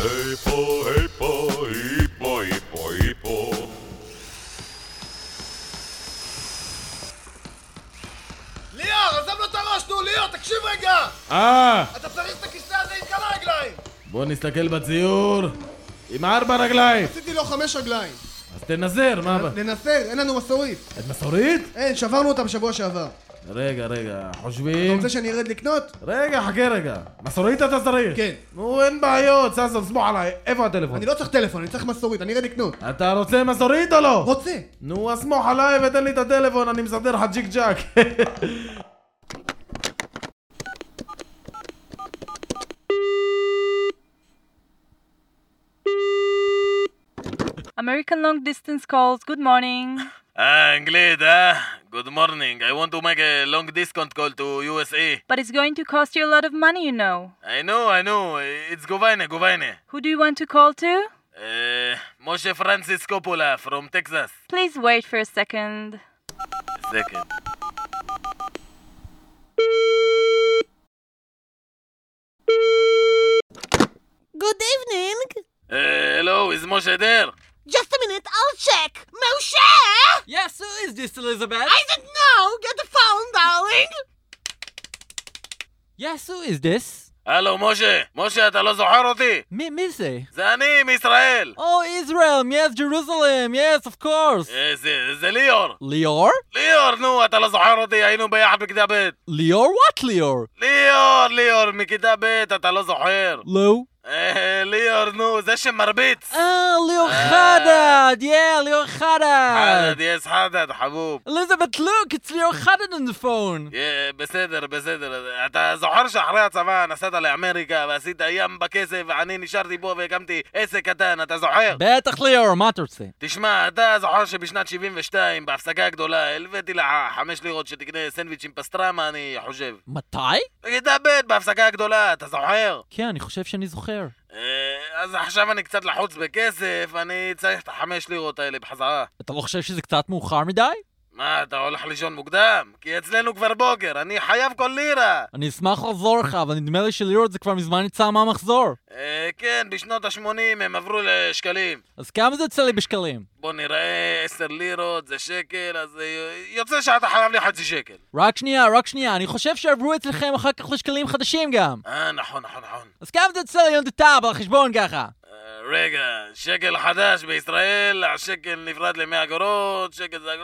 היפו, היפו, היפו, היפו, היפו. ליאור, עזב לו את הראש, נו, ליאור, תקשיב רגע! אתה צריך את הכיסא הזה עם כמה רגליים! בוא נסתכל בציור. עם 4 רגליים. עשיתי לו 5 רגליים. אז תנסר, מה? ננסר, אין לנו מסורית. את מסורית? אין, שברנו אותה בשבוע שעבר. רגע, אתה חושבים? רוצה שאני ארד לקנות? רגע, חכה רגע. מסורית אתה צריך? כן. נו, אין בעיות, ששון, סמוך עליי. איפה הטלפון? אני לא צריך טלפון, אני צריך מסורית, אני ארד לקנות. אתה רוצה מסורית או לא? רוצה. נו, אז סמוך עליי ותן לי את הטלפון, אני מסדר לך ג'יק ג'אק. American long distance calls, good morning. אנגלית, Good morning. I want to make a long discount call to USA. But it's going to cost you a lot of money, you know. I know. It's Govine. Who do you want to call to? Moshe Francis Coppola from Texas. Please wait for a second. Second. Good evening. Hello, is Moshe there? Just a minute, I'll check. Moshe! Yes, who is this, Elizabeth? I don't know. Get the phone, darling. Yes, who is this? הלו, משה, אתה לא זוכר אותי? מי זה? זה אני, מישראל. Oh, Israel, yes, Jerusalem, yes, of course. זה ליאור. ליאור? ליאור, נו, אתה לא זוכר אותי, היינו ביחד בכיתה ב'. ליאור? What ליאור? ליאור, מכיתה ב', אתה לא זוכר. לא. ליאור, נו, זה שמרביץ. ליאור חדד, ליאור חדד. Yes, חדד, חבוב. Elizabeth, look, it's ליאור חדד on the phone. בסדר. אתה זוכר שאחרי הצבא נסעת לאמריקה ועשית ים בכסף ואני נשארתי פה והקמתי עסק קטן, אתה זוכר? בטח ליאור, מה אתה רוצה? תשמע, אתה זוכר שבשנת 72, בהפסקה הגדולה, הלוויתי לך 5 לירות שתקנה סנדוויץ' עם פסטרמה, אני חושב. מתי? בכיתה ב', בהפסקה הגדולה, אתה זוכר? כן, אני חושב שאני זוכר. אז עכשיו אני קצת לחוץ בכסף, אני צריך את 5 לירות האלה בחזרה. אתה לא חושב שזה קצת מאוחר מדי? מה, אתה הולך לישון מוקדם? כי אצלנו כבר בוקר, אני חייב כל לירה. אני אשמח לחזור לך, אבל נדמה לי שלירות זה כבר מזמן יצא מהמחזור. כן, בשנות ה-80 הם עברו לשקלים. אז כמה זה יוצא לי בשקלים? בוא נראה, 10 לירות זה שקל, אז יוצא שאתה חייב לי חצי שקל. רק שנייה, אני חושב שעברו אצלכם אחר כך לשקלים חדשים גם. נכון. אז כמה זה יוצא לי on the tab על החשבון ככה? רגע, שקל חדש בישראל, השקל נפרד ל100 אגורות, שקל זה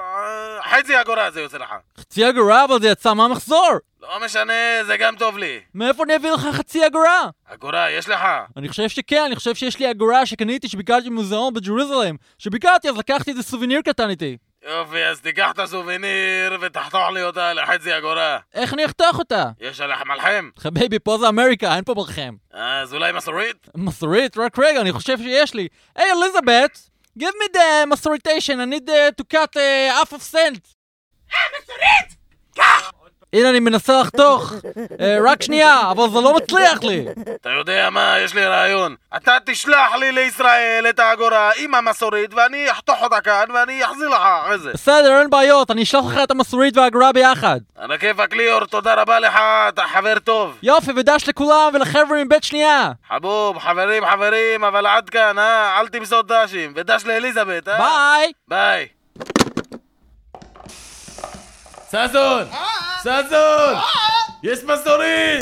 חצי אגורה זה יוצא לך. חצי אגורה, אבל זה יצא מהמחזור. לא משנה, זה גם טוב לי. מאיפה אני אביא לך חצי אגורה? אגורה, יש לך? אני חושב שכן, אני חושב שיש לי אגורה שקניתי שביקרתי במוזיאון בג'רוזלם. שביקרתי אז לקחתי איזה סוביניר קטן איתי. יופי, אז תיקח את הסוביניר ותחתוך לי אותה לחצי אגורה. איך אני אחתוך אותה? יש עליך מלחם? חביבי, פה זה אמריקה, אין פה מלחם. אז אולי מסורית? מסורית? רק רגע, אני חושב שיש לי. היי, אליזבת, give me the מסוריטation, I need to cut half of cent. מסורית! קח! הנה, אני מנסה לחתוך. רק שנייה, אבל זה לא מצליח לי. אתה יודע מה? יש לי רעיון. אתה תשלח לי לישראל את האגורה עם המסורית ואני אחתוך אותה כאן ואני אחזיר לך אחרי זה. בסדר, אין בעיות, אני אשלח לך את המסורית והאגורה ביחד. על הכיפאק ליאור, תודה רבה לך, אתה חבר טוב. יופי, ודש לכולם ולחבר'ה מבית שנייה. חבוב, חברים, אבל עד כאן, אל תמסור דשים. ודש לאליזבת, ביי. ששון! יש מסורית!